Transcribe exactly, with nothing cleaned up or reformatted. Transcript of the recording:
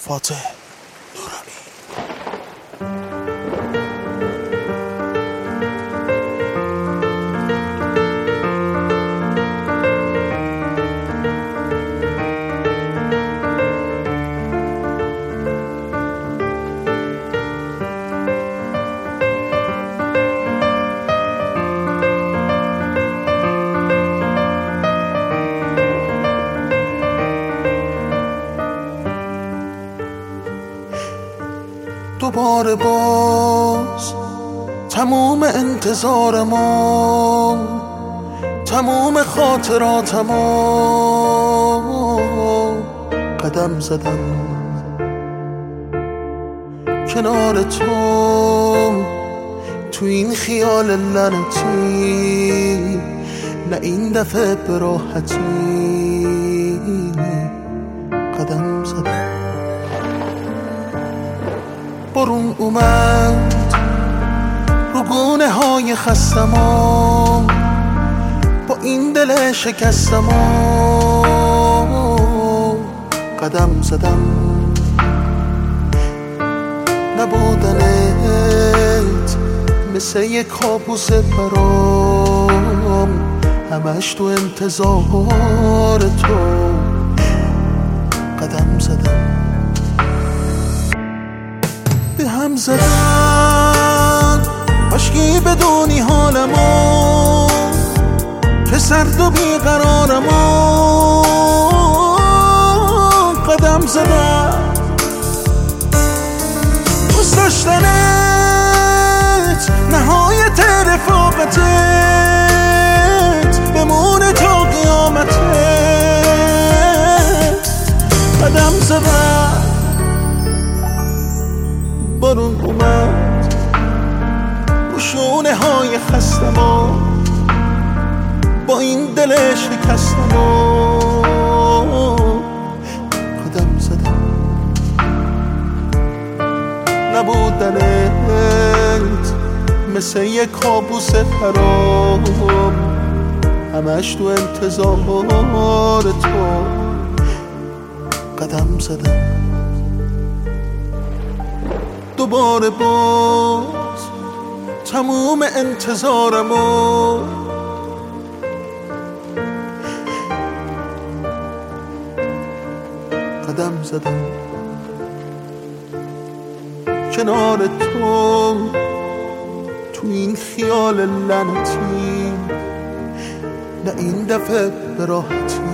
فاتح نورانی. دوباره باز تموم انتظارمو، تموم خاطراتمو قدم زدم کنار تو، تو این خیال لعنتی، نه این دفعه به راحتی قدم زدم. بارون اومد رو گونه های خستمو، با این دل شکستمو قدم زدم. نبودنت مثل یک کابوس برام، همش تو انتظار تو قدم زدم. به هم زدن عشقی بدونی حالمو، که سرد و بیقرارمو قدم زدم. دوست داشتنت نهایت رفاقتت، بمونه تا قیامتت قدم زدم. بارون اومد رو شونه های خستمو، با این دل شکستمو قدم زدم. نبودنت مثل یک کابوس خراب، همش تو انتظار تو قدم زدم. دوباره باز تموم انتظارمو، قدم زدم کنار تو، تو این خیال لعنتی، نه این دفعه به راحتی